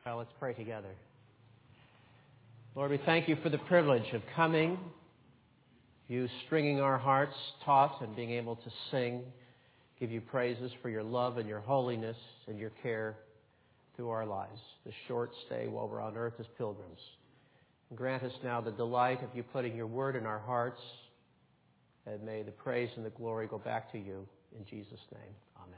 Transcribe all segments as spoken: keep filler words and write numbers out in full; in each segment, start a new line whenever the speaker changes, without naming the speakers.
Well, let's pray together. Lord, we thank you for the privilege of coming, you stringing our hearts taut and being able to sing, give you praises for your love and your holiness and your care through our lives, the short stay while we're on earth as pilgrims. And grant us now the delight of you putting your word in our hearts, and may the praise and the glory go back to you. In Jesus' name, amen.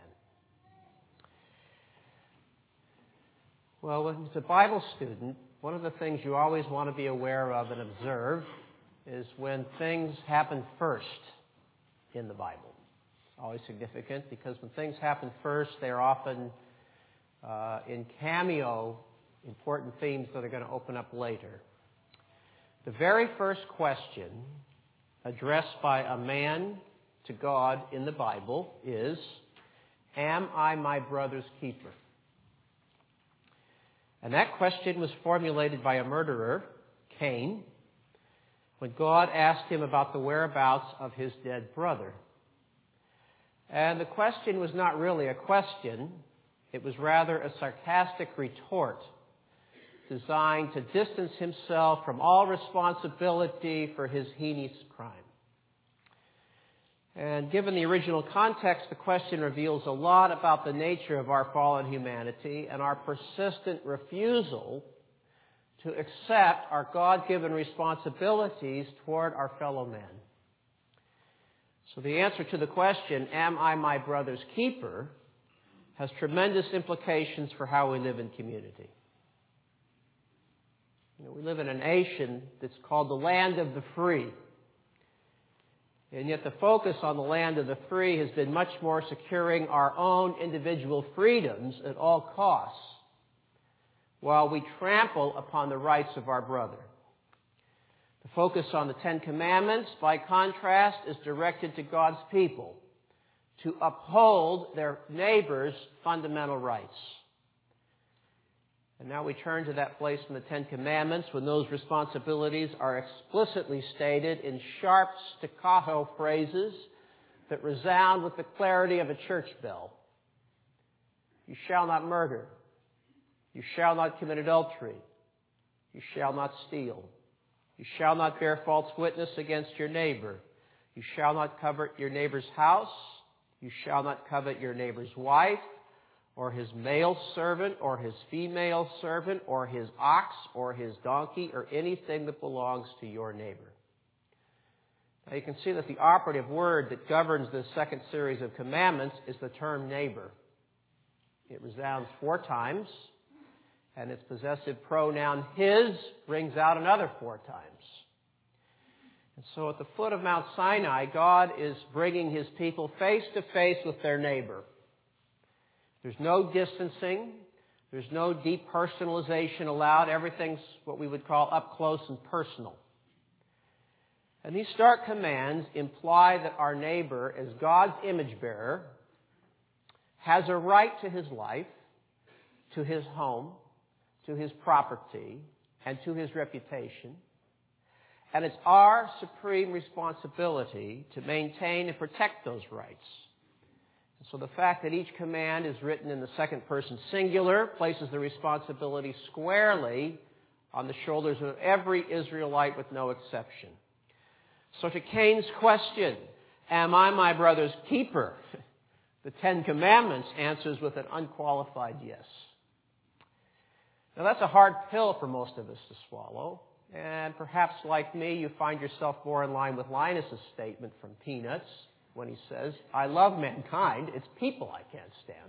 Well, when as a Bible student, one of the things you always want to be aware of and observe is when things happen first in the Bible. Always significant, because when things happen first, they're often uh, in cameo important themes that are going to open up later. The very first question addressed by a man to God in the Bible is, "Am I my brother's keeper?" And that question was formulated by a murderer, Cain, when God asked him about the whereabouts of his dead brother. And the question was not really a question. It was rather a sarcastic retort designed to distance himself from all responsibility for his heinous crime. And given the original context, the question reveals a lot about the nature of our fallen humanity and our persistent refusal to accept our God-given responsibilities toward our fellow men. So the answer to the question, "Am I my brother's keeper?" has tremendous implications for how we live in community. You know, we live in a nation that's called the land of the free. And yet the focus on the land of the free has been much more securing our own individual freedoms at all costs, while we trample upon the rights of our brother. The focus on the Ten Commandments, by contrast, is directed to God's people to uphold their neighbor's fundamental rights. And now we turn to that place in the Ten Commandments when those responsibilities are explicitly stated in sharp staccato phrases that resound with the clarity of a church bell. You shall not murder. You shall not commit adultery. You shall not steal. You shall not bear false witness against your neighbor. You shall not covet your neighbor's house. You shall not covet your neighbor's wife, or his male servant, or his female servant, or his ox, or his donkey, or anything that belongs to your neighbor. Now you can see that the operative word that governs this second series of commandments is the term neighbor. It resounds four times, and its possessive pronoun his rings out another four times. And so at the foot of Mount Sinai, God is bringing his people face to face with their neighbor. There's no distancing. There's no depersonalization allowed. Everything's what we would call up close and personal. And these stark commands imply that our neighbor, as God's image bearer, has a right to his life, to his home, to his property, and to his reputation. And it's our supreme responsibility to maintain and protect those rights. So the fact that each command is written in the second person singular places the responsibility squarely on the shoulders of every Israelite with no exception. So to Cain's question, "Am I my brother's keeper?" the Ten Commandments answers with an unqualified yes. Now that's a hard pill for most of us to swallow. And perhaps like me, you find yourself more in line with Linus's statement from Peanuts, when he says, "I love mankind, it's people I can't stand."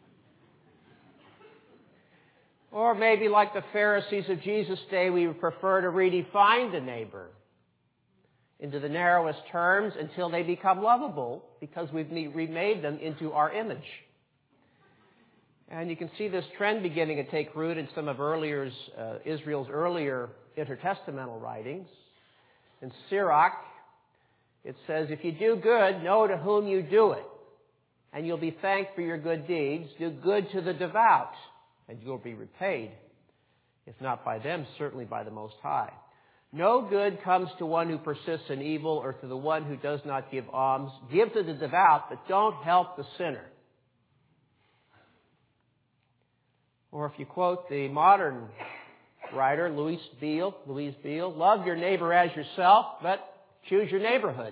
Or maybe like the Pharisees of Jesus' day, we would prefer to redefine the neighbor into the narrowest terms until they become lovable because we've remade them into our image. And you can see this trend beginning to take root in some of earlier, uh, Israel's earlier intertestamental writings. In Sirach, it says, "If you do good, know to whom you do it, and you'll be thanked for your good deeds. Do good to the devout, and you'll be repaid, if not by them, certainly by the Most High. No good comes to one who persists in evil or to the one who does not give alms. Give to the devout, but don't help the sinner." Or if you quote the modern writer, Louise Beale, Louise Beale, love your neighbor as yourself, but choose your neighborhood.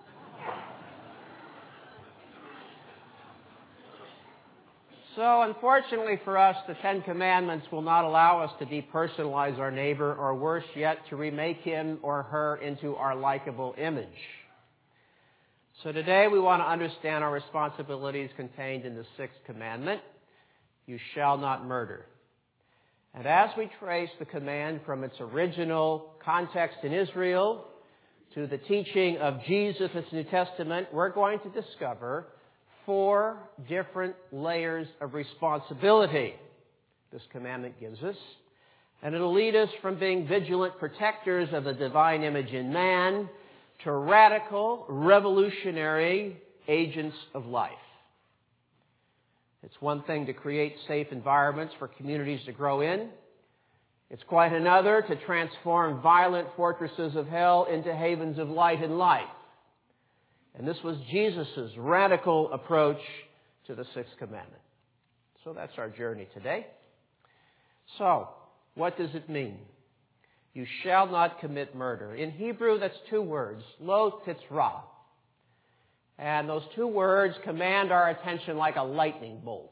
So, unfortunately for us, the Ten Commandments will not allow us to depersonalize our neighbor, or worse yet, to remake him or her into our likable image. So today we want to understand our responsibilities contained in the Sixth Commandment, you shall not murder. And as we trace the command from its original context in Israel to the teaching of Jesus in the New Testament, we're going to discover four different layers of responsibility this commandment gives us. And it'll lead us from being vigilant protectors of the divine image in man to radical, revolutionary agents of life. It's one thing to create safe environments for communities to grow in. It's quite another to transform violent fortresses of hell into havens of light and life. And this was Jesus' radical approach to the Sixth Commandment. So that's our journey today. So, what does it mean? You shall not commit murder. In Hebrew, that's two words, lo titzra. And those two words command our attention like a lightning bolt.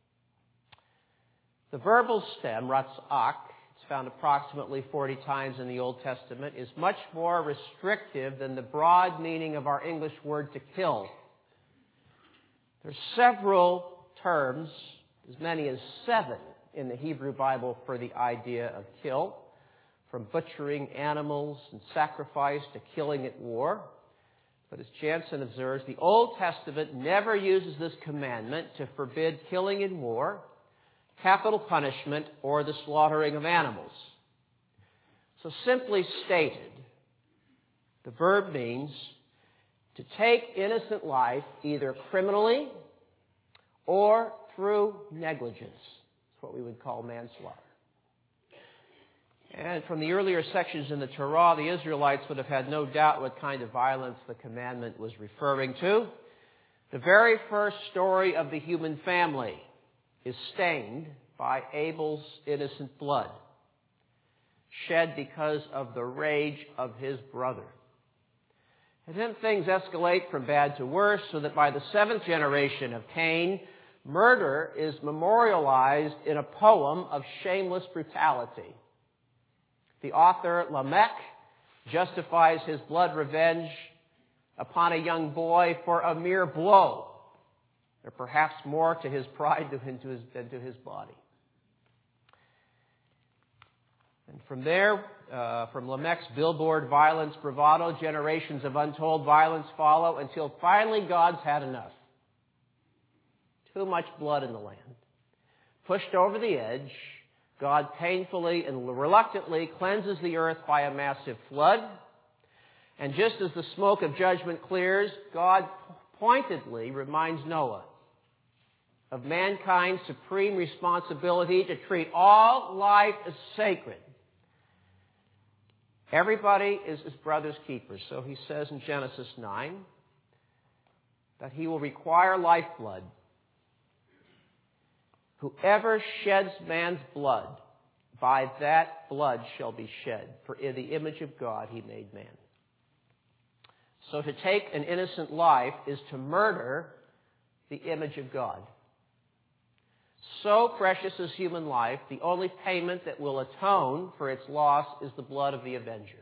The verbal stem, ratzak, it's found approximately forty times in the Old Testament, is much more restrictive than the broad meaning of our English word to kill. There's several terms, as many as seven in the Hebrew Bible for the idea of kill, from butchering animals and sacrifice to killing at war. But as Jansen observes, the Old Testament never uses this commandment to forbid killing in war, capital punishment, or the slaughtering of animals. So simply stated, the verb means to take innocent life either criminally or through negligence. That's what we would call manslaughter. And from the earlier sections in the Torah, the Israelites would have had no doubt what kind of violence the commandment was referring to. The very first story of the human family is stained by Abel's innocent blood, shed because of the rage of his brother. And then things escalate from bad to worse, so that by the seventh generation of Cain, murder is memorialized in a poem of shameless brutality. The author, Lamech, justifies his blood revenge upon a young boy for a mere blow, or perhaps more to his pride than to his, than to his body. And from there, uh, from Lamech's billboard violence bravado, generations of untold violence follow until finally God's had enough. Too much blood in the land. Pushed over the edge, God painfully and reluctantly cleanses the earth by a massive flood. And just as the smoke of judgment clears, God pointedly reminds Noah of mankind's supreme responsibility to treat all life as sacred. Everybody is his brother's keeper. So he says in Genesis nine that he will require lifeblood. Whoever sheds man's blood, by that blood shall be shed. For in the image of God he made man. So to take an innocent life is to murder the image of God. So precious is human life, the only payment that will atone for its loss is the blood of the avenger.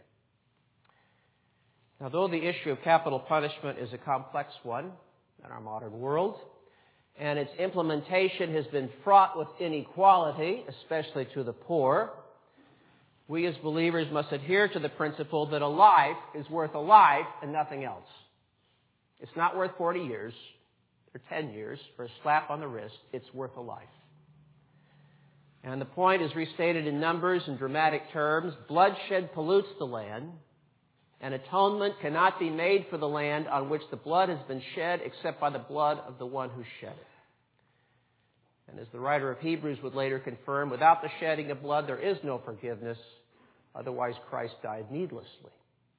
Now, though the issue of capital punishment is a complex one in our modern world, and its implementation has been fraught with inequality, especially to the poor, we as believers must adhere to the principle that a life is worth a life and nothing else. It's not worth forty years or ten years for a slap on the wrist. It's worth a life. And the point is restated in numbers and dramatic terms. Bloodshed pollutes the land, and atonement cannot be made for the land on which the blood has been shed except by the blood of the one who shed it. And as the writer of Hebrews would later confirm, without the shedding of blood there is no forgiveness. Otherwise Christ died needlessly.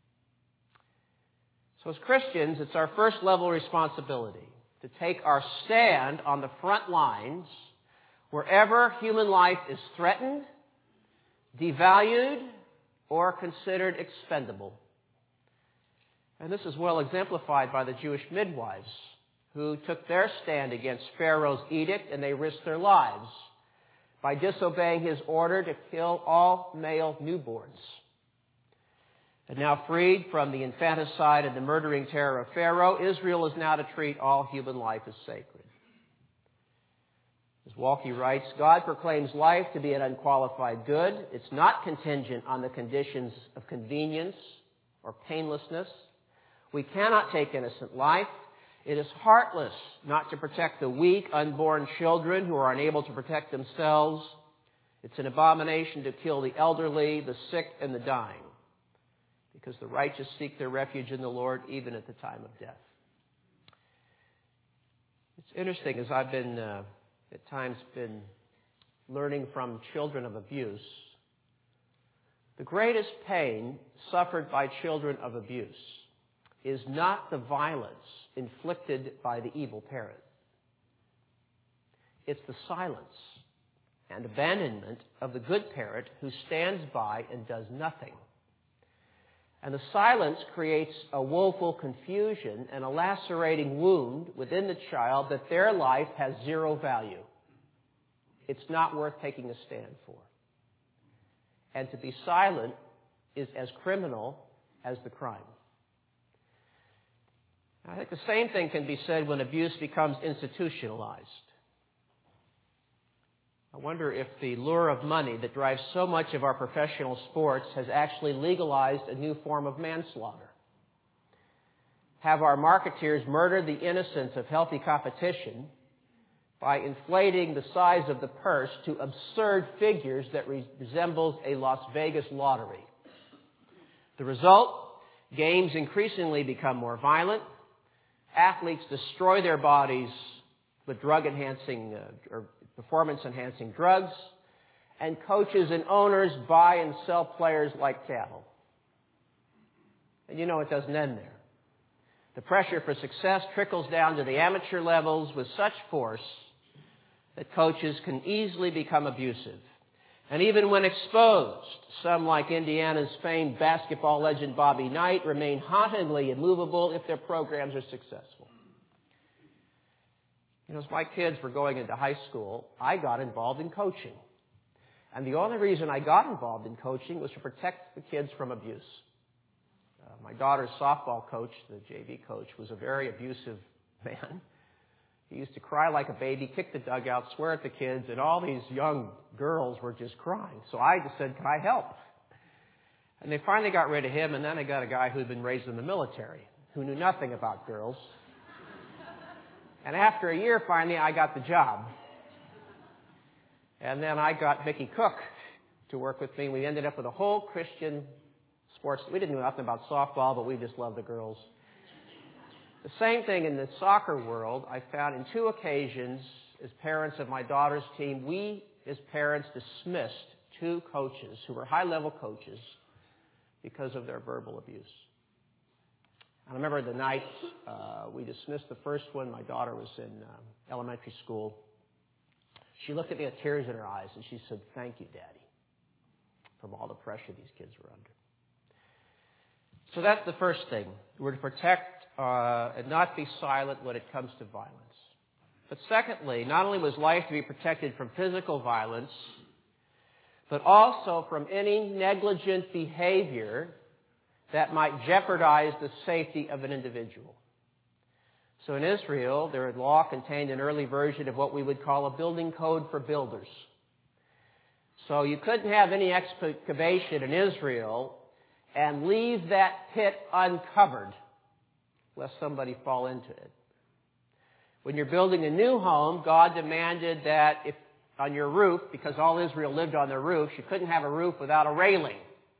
So as Christians, it's our first level responsibility to take our stand on the front lines wherever human life is threatened, devalued, or considered expendable. And this is well exemplified by the Jewish midwives who took their stand against Pharaoh's edict, and they risked their lives by disobeying his order to kill all male newborns. And now freed from the infanticide and the murdering terror of Pharaoh, Israel is now to treat all human life as sacred. As Walke writes, God proclaims life to be an unqualified good. It's not contingent on the conditions of convenience or painlessness. We cannot take innocent life. It is heartless not to protect the weak, unborn children who are unable to protect themselves. It's an abomination to kill the elderly, the sick, and the dying, because the righteous seek their refuge in the Lord even at the time of death. It's interesting, as I've been uh, at times been learning from children of abuse, the greatest pain suffered by children of abuse is not the violence inflicted by the evil parent. It's the silence and abandonment of the good parent who stands by and does nothing. And the silence creates a woeful confusion and a lacerating wound within the child that their life has zero value. It's not worth taking a stand for. And to be silent is as criminal as the crime. I think the same thing can be said when abuse becomes institutionalized. I wonder if the lure of money that drives so much of our professional sports has actually legalized a new form of manslaughter. Have our marketeers murdered the innocence of healthy competition by inflating the size of the purse to absurd figures that re- resembles a Las Vegas lottery? The result? Games increasingly become more violent. Athletes destroy their bodies with drug-enhancing uh, or performance-enhancing drugs, and coaches and owners buy and sell players like cattle. And you know it doesn't end there. The pressure for success trickles down to the amateur levels with such force that coaches can easily become abusive. And even when exposed, some, like Indiana's famed basketball legend Bobby Knight, remain hauntingly immovable if their programs are successful. You know, as my kids were going into high school, I got involved in coaching. And the only reason I got involved in coaching was to protect the kids from abuse. Uh, my daughter's softball coach, the J V coach, was a very abusive man. He used to cry like a baby, kick the dugout, swear at the kids, and all these young girls were just crying. So I just said, can I help? And they finally got rid of him, and then I got a guy who had been raised in the military, who knew nothing about girls. And after a year, finally, I got the job. And then I got Mickey Cook to work with me. We ended up with a whole Christian sports. We didn't know nothing about softball, but we just loved the girls. The same thing in the soccer world. I found in two occasions, as parents of my daughter's team, we, as parents, dismissed two coaches who were high-level coaches because of their verbal abuse. I remember the night uh, we dismissed the first one. My daughter was in um, elementary school. She looked at me with tears in her eyes, and she said, "Thank you, Daddy," from all the pressure these kids were under. So that's the first thing. We're to protect uh, and not be silent when it comes to violence. But secondly, not only was life to be protected from physical violence, but also from any negligent behavior that might jeopardize the safety of an individual. So in Israel, their law contained an early version of what we would call a building code for builders. So you couldn't have any excavation in Israel and leave that pit uncovered, lest somebody fall into it. When you're building a new home, God demanded that if on your roof, because all Israel lived on their roofs, you couldn't have a roof without a railing.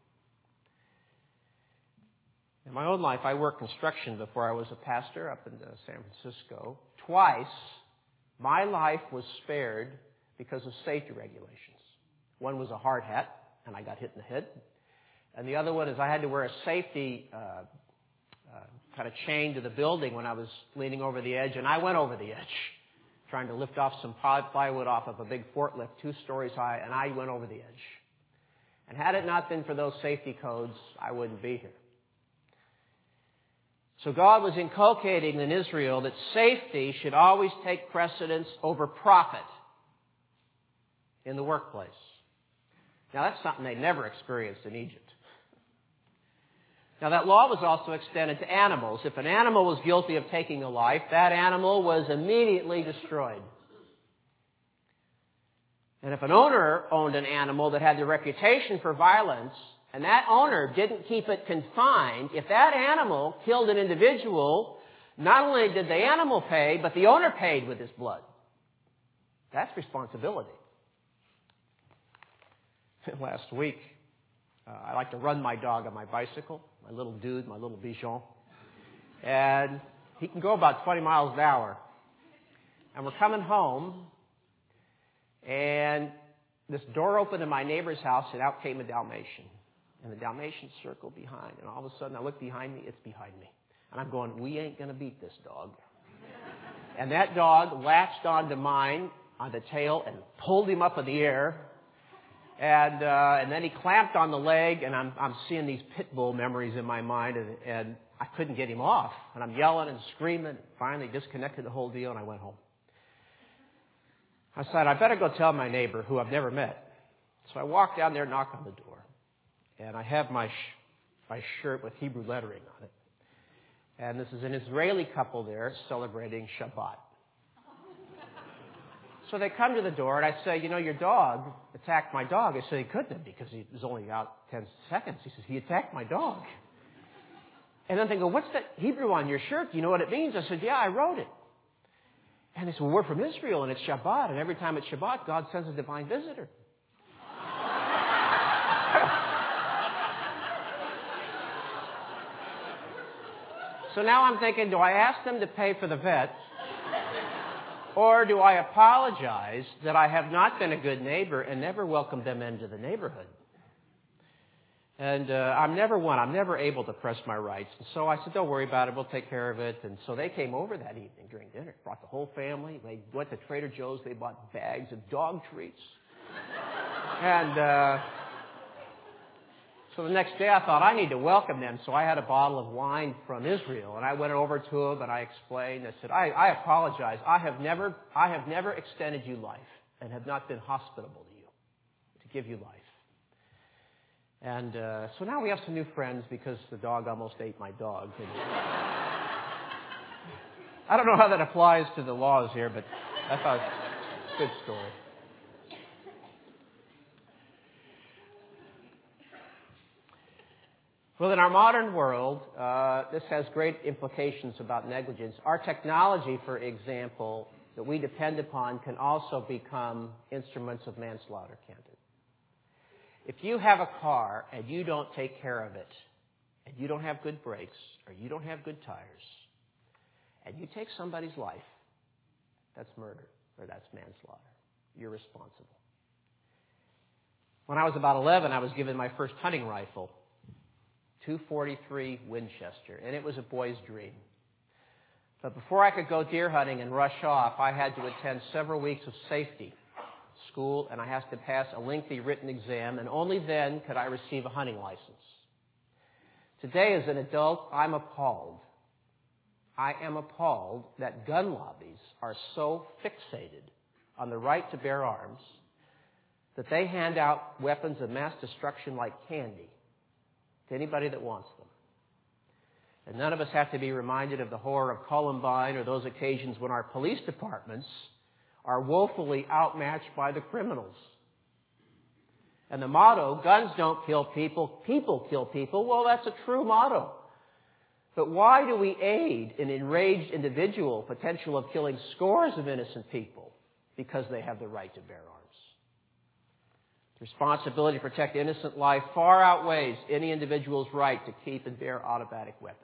In my own life, I worked construction before I was a pastor up in San Francisco. Twice, my life was spared because of safety regulations. One was a hard hat, and I got hit in the head. And the other one is I had to wear a safety uh, uh, kind of chain to the building when I was leaning over the edge, and I went over the edge trying to lift off some plywood off of a big forklift two stories high, and I went over the edge. And had it not been for those safety codes, I wouldn't be here. So God was inculcating in Israel that safety should always take precedence over profit in the workplace. Now, that's something they never experienced in Egypt. Now, that law was also extended to animals. If an animal was guilty of taking a life, that animal was immediately destroyed. And if an owner owned an animal that had the reputation for violence, and that owner didn't keep it confined, if that animal killed an individual, not only did the animal pay, but the owner paid with his blood. That's responsibility. Last week, uh, I like to run my dog on my bicycle, my little dude, my little Bichon. And he can go about twenty miles an hour. And we're coming home, and this door opened in my neighbor's house, and out came a Dalmatian. And the Dalmatian circled behind, and all of a sudden I look behind me, it's behind me. And I'm going, we ain't going to beat this dog. And that dog latched onto mine on the tail and pulled him up in the air. And uh, and then he clamped on the leg, and I'm I'm seeing these pit bull memories in my mind, and, and I couldn't get him off. And I'm yelling and screaming. Finally disconnected the whole deal, and I went home. I said, I better go tell my neighbor, who I've never met. So I walked down there, knocked on the door. And I have my sh- my shirt with Hebrew lettering on it. And this is an Israeli couple there celebrating Shabbat. So they come to the door, and I say, you know, your dog attacked my dog. I said, he couldn't have, because he was only out ten seconds. He says, he attacked my dog. And then they go, what's that Hebrew on your shirt? Do you know what it means? I said, yeah, I wrote it. And they said, well, we're from Israel, and it's Shabbat. And every time it's Shabbat, God sends a divine visitor. So now I'm thinking, do I ask them to pay for the vet? Or do I apologize that I have not been a good neighbor and never welcomed them into the neighborhood? And uh, I'm never one. I'm never able to press my rights. And so I said, don't worry about it. We'll take care of it. And so they came over that evening during dinner, brought the whole family. They went to Trader Joe's. They bought bags of dog treats. And uh, so the next day I thought, I need to welcome them. So I had a bottle of wine from Israel. And I went over to them and I explained. I said, I, I apologize. I have never, I have never extended you life and have not been hospitable to you, to give you life. And uh, so now we have some new friends because the dog almost ate my dog. And I don't know how that applies to the laws here, but I thought it was a good story. Well, in our modern world, uh, this has great implications about negligence. Our technology, for example, that we depend upon can also become instruments of manslaughter, can't it? If you have a car and you don't take care of it, and you don't have good brakes, or you don't have good tires, and you take somebody's life, that's murder, or that's manslaughter. You're responsible. When I was about eleven, I was given my first hunting rifle, two forty-three Winchester, and it was a boy's dream. But before I could go deer hunting and rush off, I had to attend several weeks of safety school, and I had to pass a lengthy written exam, and only then could I receive a hunting license. Today, as an adult, I'm appalled. I am appalled that gun lobbies are so fixated on the right to bear arms that they hand out weapons of mass destruction like candy to anybody that wants them. And none of us have to be reminded of the horror of Columbine or those occasions when our police departments are woefully outmatched by the criminals. And the motto, guns don't kill people, people kill people, well, that's a true motto. But why do we aid an enraged individual potential of killing scores of innocent people? Because they have the right to bear arms. The responsibility to protect innocent life far outweighs any individual's right to keep and bear automatic weapons.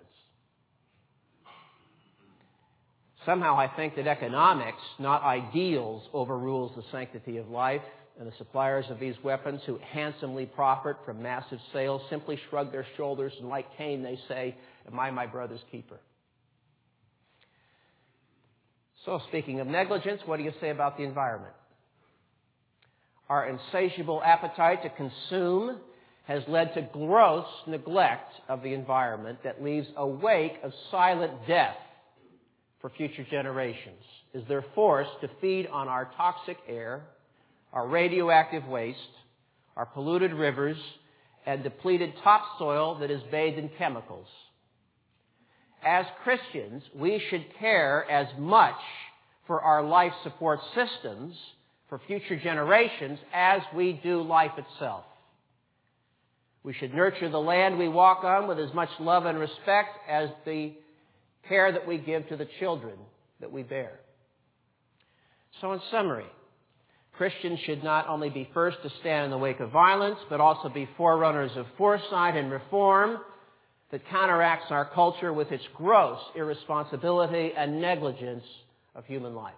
Somehow I think that economics, not ideals, overrules the sanctity of life, and the suppliers of these weapons who handsomely profit from massive sales simply shrug their shoulders, and like Cain they say, am I my brother's keeper? So, speaking of negligence, what do you say about the environment? Our insatiable appetite to consume has led to gross neglect of the environment that leaves a wake of silent death for future generations, as they're forced to feed on our toxic air, our radioactive waste, our polluted rivers, and depleted topsoil that is bathed in chemicals. As Christians, we should care as much for our life support systems for future generations as we do life itself. We should nurture the land we walk on with as much love and respect as the care that we give to the children that we bear. So in summary, Christians should not only be first to stand in the wake of violence, but also be forerunners of foresight and reform that counteracts our culture with its gross irresponsibility and negligence of human life.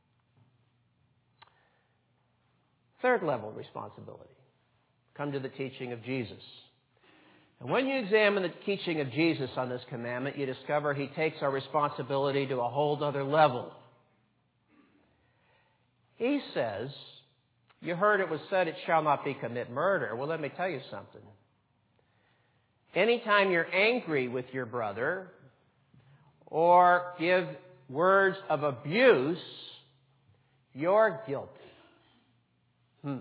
Third level responsibility. Come to the teaching of Jesus. And when you examine the teaching of Jesus on this commandment, you discover he takes our responsibility to a whole other level. He says, you heard it was said, it shall not be commit murder. Well, let me tell you something. Anytime you're angry with your brother or give words of abuse, you're guilty. Hmm.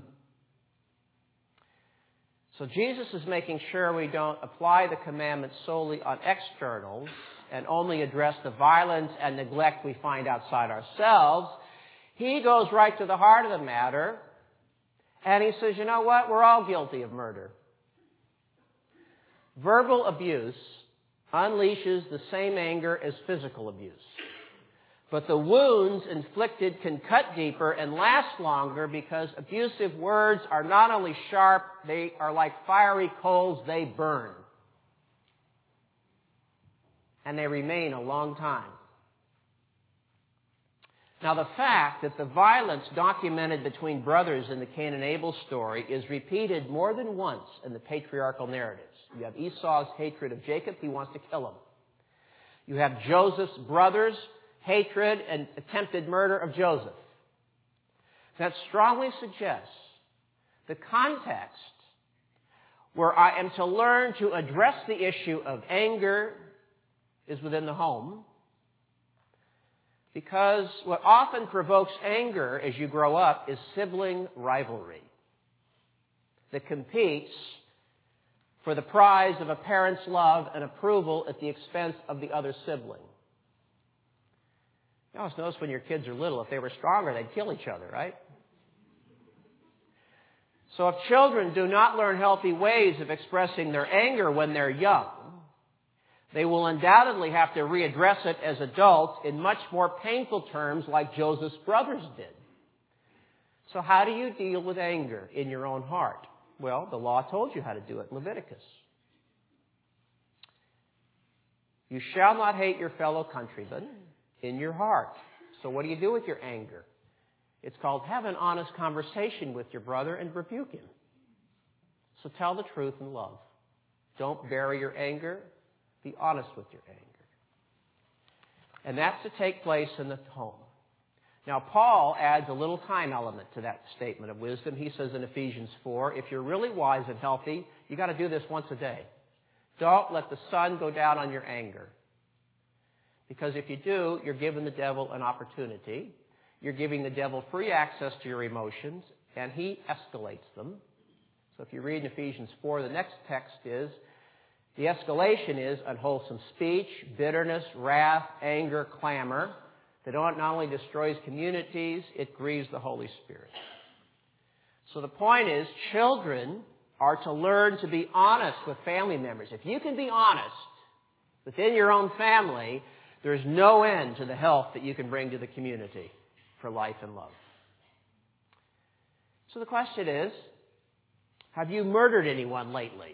So Jesus is making sure we don't apply the commandments solely on externals and only address the violence and neglect we find outside ourselves. He goes right to the heart of the matter, and he says, you know what? We're all guilty of murder. Verbal abuse unleashes the same anger as physical abuse. But the wounds inflicted can cut deeper and last longer because abusive words are not only sharp, they are like fiery coals, they burn. And they remain a long time. Now, the fact that the violence documented between brothers in the Cain and Abel story is repeated more than once in the patriarchal narratives. You have Esau's hatred of Jacob. He wants to kill him. You have Joseph's brothers' hatred and attempted murder of Joseph. That strongly suggests the context where I am to learn to address the issue of anger is within the home. Because what often provokes anger as you grow up is sibling rivalry that competes for the prize of a parent's love and approval at the expense of the other sibling. You always notice when your kids are little, if they were stronger, they'd kill each other, right? So if children do not learn healthy ways of expressing their anger when they're young, they will undoubtedly have to readdress it as adults in much more painful terms like Joseph's brothers did. So how do you deal with anger in your own heart? Well, the law told you how to do it in Leviticus. You shall not hate your fellow countrymen in your heart. So what do you do with your anger? It's called have an honest conversation with your brother and rebuke him. So tell the truth in love. Don't bury your anger. Be honest with your anger. And that's to take place in the home. Now, Paul adds a little time element to that statement of wisdom. He says in Ephesians four, if you're really wise and healthy, you got to do this once a day. Don't let the sun go down on your anger. Because if you do, you're giving the devil an opportunity. You're giving the devil free access to your emotions, and he escalates them. So if you read in Ephesians four, the next text is, the escalation is unwholesome speech, bitterness, wrath, anger, clamor, that not only destroys communities, it grieves the Holy Spirit. So the point is, children are to learn to be honest with family members. If you can be honest within your own family, there's no end to the health that you can bring to the community for life and love. So the question is, have you murdered anyone lately?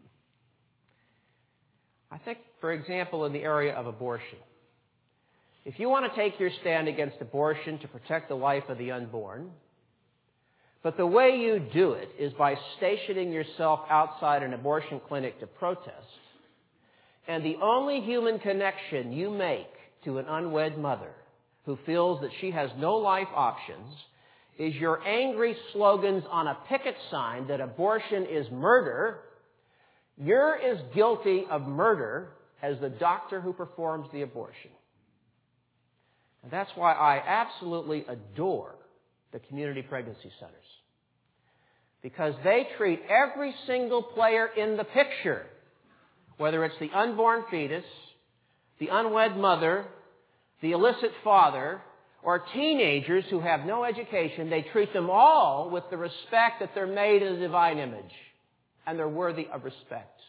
I think, for example, in the area of abortion. If you want to take your stand against abortion to protect the life of the unborn, but the way you do it is by stationing yourself outside an abortion clinic to protest, and the only human connection you make to an unwed mother who feels that she has no life options is your angry slogans on a picket sign that abortion is murder, you're as guilty of murder as the doctor who performs the abortion. And that's why I absolutely adore the community pregnancy centers. Because they treat every single player in the picture, whether it's the unborn fetus, the unwed mother, the illicit father, or teenagers who have no education, they treat them all with the respect that they're made in the divine image. And they're worthy of respect.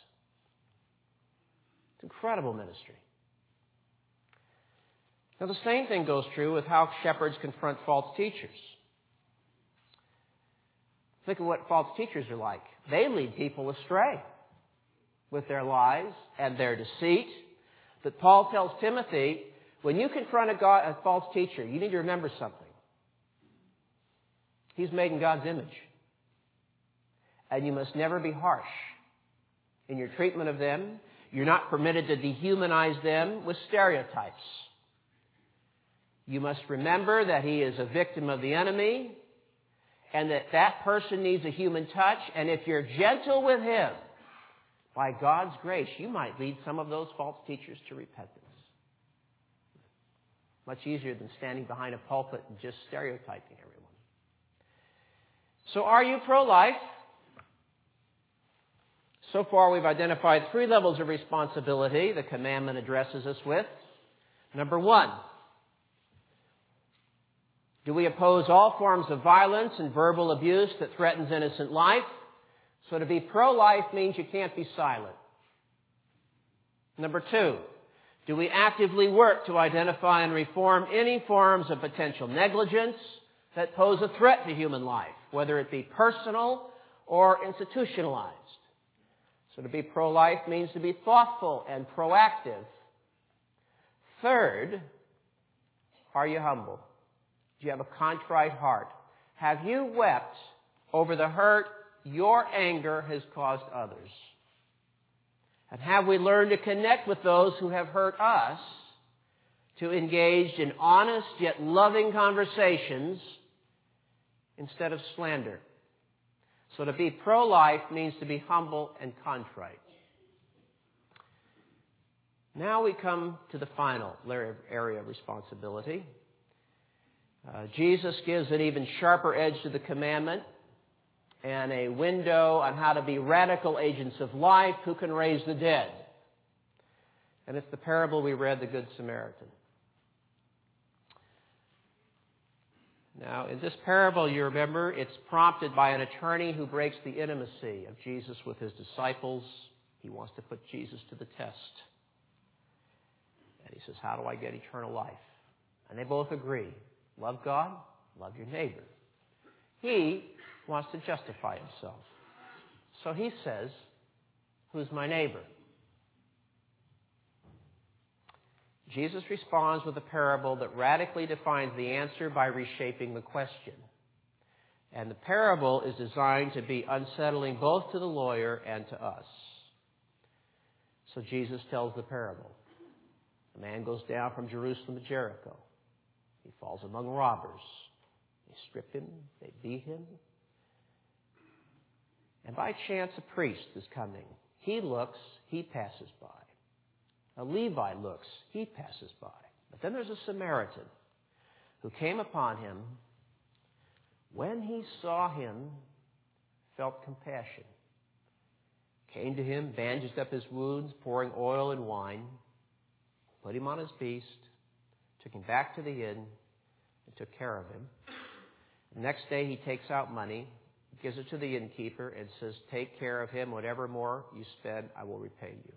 It's incredible ministry. Now the same thing goes true with how shepherds confront false teachers. Think of what false teachers are like. They lead people astray with their lies and their deceit. But Paul tells Timothy, when you confront a, God, a false teacher, you need to remember something. He's made in God's image. And you must never be harsh in your treatment of them. You're not permitted to dehumanize them with stereotypes. You must remember that he is a victim of the enemy and that that person needs a human touch. And if you're gentle with him, by God's grace, you might lead some of those false teachers to repentance. Much easier than standing behind a pulpit and just stereotyping everyone. So are you pro-life? So far we've identified three levels of responsibility the commandment addresses us with. Number one, do we oppose all forms of violence and verbal abuse that threatens innocent life? So to be pro-life means you can't be silent. Number two, do we actively work to identify and reform any forms of potential negligence that pose a threat to human life, whether it be personal or institutionalized? So to be pro-life means to be thoughtful and proactive. Third, are you humble? Do you have a contrite heart? Have you wept over the hurt your anger has caused others? And have we learned to connect with those who have hurt us, to engage in honest yet loving conversations instead of slander? So to be pro-life means to be humble and contrite. Now we come to the final area of responsibility. Uh, Jesus gives an even sharper edge to the commandment and a window on how to be radical agents of life who can raise the dead. And it's the parable we read, the Good Samaritan. Now, in this parable, you remember, it's prompted by an attorney who breaks the intimacy of Jesus with his disciples. He wants to put Jesus to the test. And he says, how do I get eternal life? And they both agree. Love God, love your neighbor. He wants to justify himself. So he says, who's my neighbor? Jesus responds with a parable that radically defines the answer by reshaping the question. And the parable is designed to be unsettling both to the lawyer and to us. So Jesus tells the parable. A man goes down from Jerusalem to Jericho. He falls among robbers. They strip him. They beat him. And by chance, a priest is coming. He looks. He passes by. A Levi looks. He passes by. But then there's a Samaritan who came upon him. When he saw him, felt compassion. Came to him, bandaged up his wounds, pouring oil and wine. Put him on his beast. Took him back to the inn and took care of him. The next day he takes out money, gives it to the innkeeper, and says, take care of him. Whatever more you spend, I will repay you.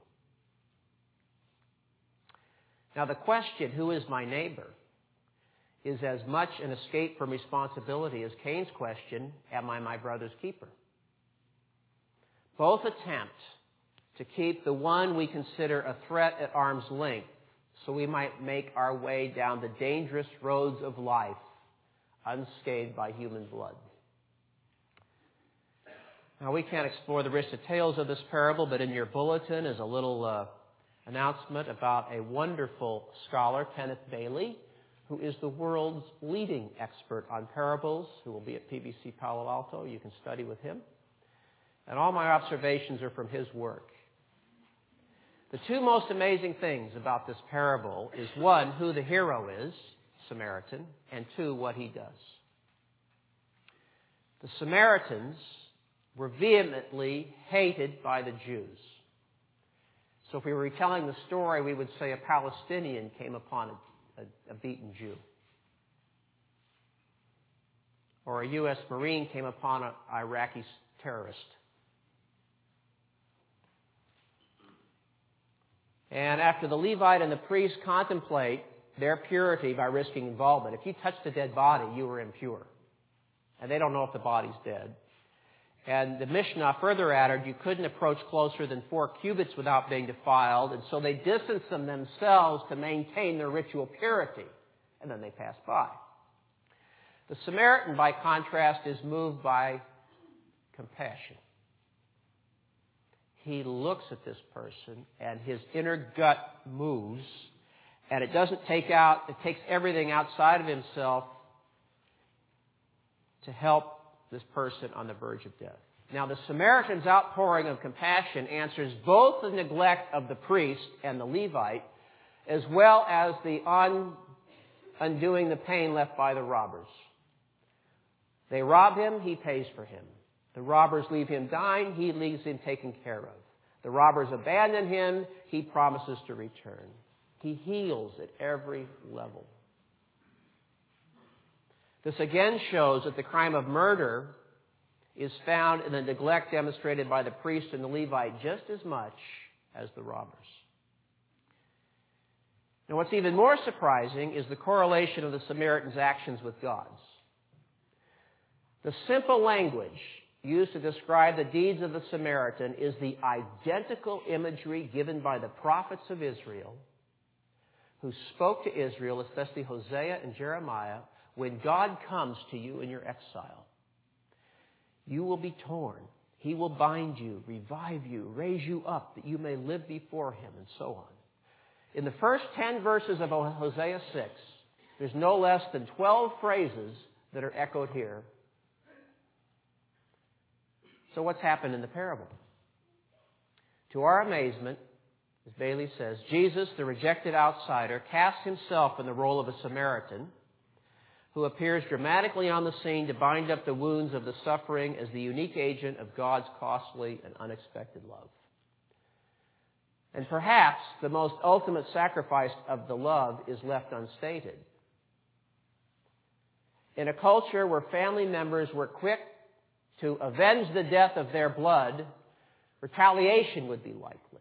Now the question, who is my neighbor, is as much an escape from responsibility as Cain's question, am I my brother's keeper? Both attempt to keep the one we consider a threat at arm's length, so we might make our way down the dangerous roads of life unscathed by human blood. Now, we can't explore the rich details of this parable, but in your bulletin is a little uh, announcement about a wonderful scholar, Kenneth Bailey, who is the world's leading expert on parables, who will be at P B C Palo Alto. You can study with him. And all my observations are from his work. The two most amazing things about this parable is, one, who the hero is, Samaritan, and two, what he does. The Samaritans were vehemently hated by the Jews. So if we were retelling the story, we would say a Palestinian came upon a, a, a beaten Jew. Or a U S Marine came upon an Iraqi terrorist. And after the Levite and the priest contemplate their purity by risking involvement, if you touched a dead body, you were impure. And they don't know if the body's dead. And the Mishnah further added, you couldn't approach closer than four cubits without being defiled, and so they distanced them themselves to maintain their ritual purity. And then they passed by. The Samaritan, by contrast, is moved by compassion. He looks at this person, and his inner gut moves, and it doesn't take out, it takes everything outside of himself to help this person on the verge of death. Now, the Samaritan's outpouring of compassion answers both the neglect of the priest and the Levite, as well as the un- undoing the pain left by the robbers. They rob him, he pays for him. The robbers leave him dying, he leaves him taken care of. The robbers abandon him, he promises to return. He heals at every level. This again shows that the crime of murder is found in the neglect demonstrated by the priest and the Levite just as much as the robbers. Now, what's even more surprising is the correlation of the Samaritan's actions with God's. The simple language used to describe the deeds of the Samaritan is the identical imagery given by the prophets of Israel, who spoke to Israel, especially Hosea and Jeremiah, when God comes to you in your exile. You will be torn. He will bind you, revive you, raise you up, that you may live before him, and so on. In the first ten verses of Hosea six, there's no less than twelve phrases that are echoed here. So what's happened in the parable? To our amazement, as Bailey says, Jesus, the rejected outsider, casts himself in the role of a Samaritan who appears dramatically on the scene to bind up the wounds of the suffering as the unique agent of God's costly and unexpected love. And perhaps the most ultimate sacrifice of the love is left unstated. In a culture where family members were quick to avenge the death of their blood, retaliation would be likely.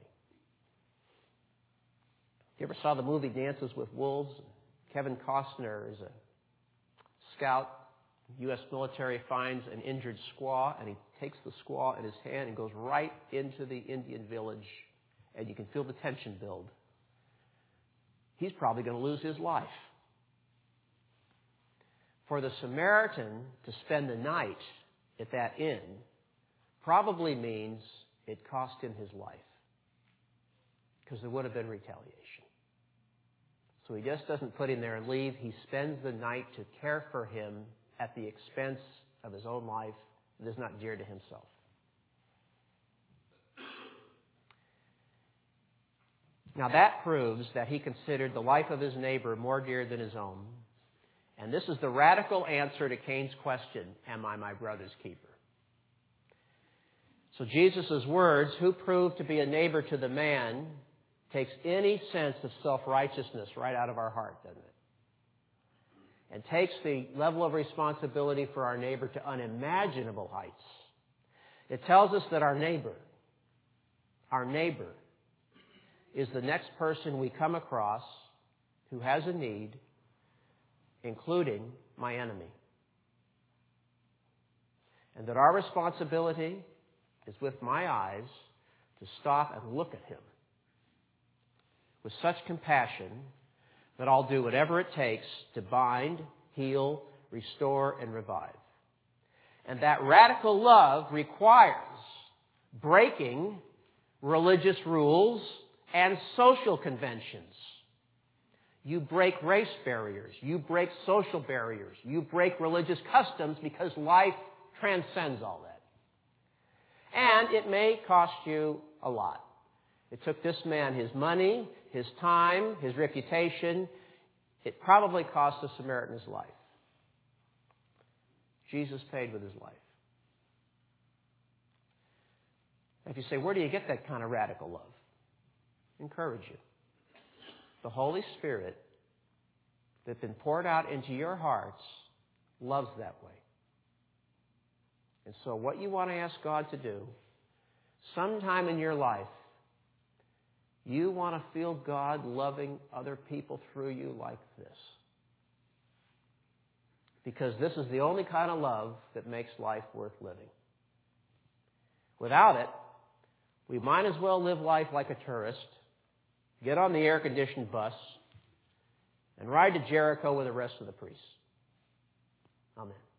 You ever saw the movie Dances with Wolves? Kevin Costner is a scout. U S military finds an injured squaw, and he takes the squaw in his hand and goes right into the Indian village, and you can feel the tension build. He's probably going to lose his life. For the Samaritan to spend the night at that inn probably means it cost him his life, because there would have been retaliation. So he just doesn't put him there and leave. He spends the night to care for him at the expense of his own life that is not dear to himself. Now that proves that he considered the life of his neighbor more dear than his own. And this is the radical answer to Cain's question, am I my brother's keeper? So Jesus' words, who proved to be a neighbor to the man, takes any sense of self-righteousness right out of our heart, doesn't it? And takes the level of responsibility for our neighbor to unimaginable heights. It tells us that our neighbor, our neighbor, is the next person we come across who has a need, including my enemy. And that our responsibility is with my eyes to stop and look at him with such compassion that I'll do whatever it takes to bind, heal, restore, and revive. And that radical love requires breaking religious rules and social conventions. You break race barriers. You break social barriers. You break religious customs because life transcends all that. And it may cost you a lot. It took this man his money, his time, his reputation. It probably cost the Samaritan his life. Jesus paid with his life. If you say, where do you get that kind of radical love? I encourage you. The Holy Spirit that's been poured out into your hearts loves that way. And so what you want to ask God to do, sometime in your life, you want to feel God loving other people through you like this. Because this is the only kind of love that makes life worth living. Without it, we might as well live life like a tourist, get on the air-conditioned bus, and ride to Jericho with the rest of the priests. Amen.